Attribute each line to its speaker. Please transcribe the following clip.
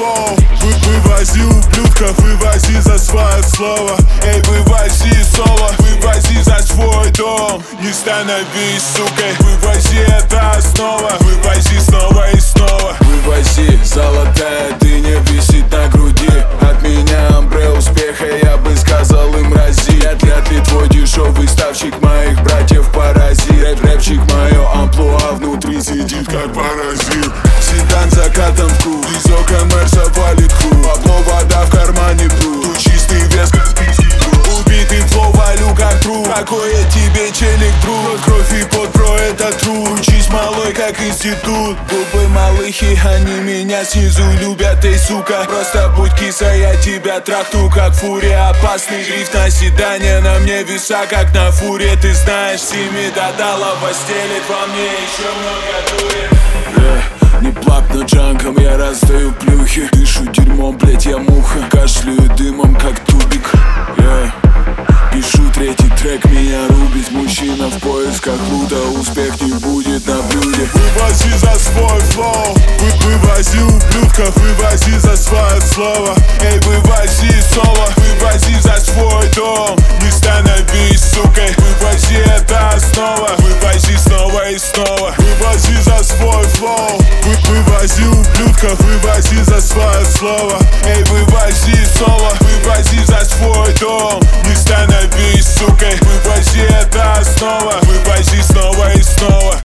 Speaker 1: флоу. Вывози ублюдков, вывози за свое слово. Эй, вывози соло, вывози за свой дом. Не становись сукой, вывози, это основа. Вывози снова и снова.
Speaker 2: Вывози, золотая дыня висит на груди. От меня амбре успеха, я бы сказал им рази. Вряд ли твой дешевый ставщик моих братьев поразит. Рэпчик мое амплуа внутри сидит как паразит. Седан закатом в круг, из окон Мерса валит круг. Бабло, вода в кармане пруд, тут чистый вес как списки. Убитый флоу, валю как труп. Какой я тебе челик, друг? Кровь и пот, бро, это труд. Учись, малой, как институт. Губы малыхи, они меня снизу любят, эй, сука. Просто будь киса, я тебя трахну, как фурия. Опасный дрифт на седане, на мне веса, как на фуре. Ты знаешь, Сими Дадалова стелит во мне еще много дури. Не плак, но джанком я раздаю плюхи. Дышу дерьмом, блять, я муха. Кашляю дымом, как тубик. Пишу третий трек, меня рубит. Мужчина в поисках лута, успех не будет на блюде.
Speaker 1: Вывози за свой флоу, вывози ублюдков, вывози за свое слово. Эй, вывози соло, вывози за свой дом. Не становись сукой, вывози, это основа. Вывози снова и снова. Вывози за свой флоу, вывози ублюдков, вывози за свое слово. Эй, вывози соло, вывози за свой дом. Не становись сукой, вывози, это основа. Вывози снова и снова.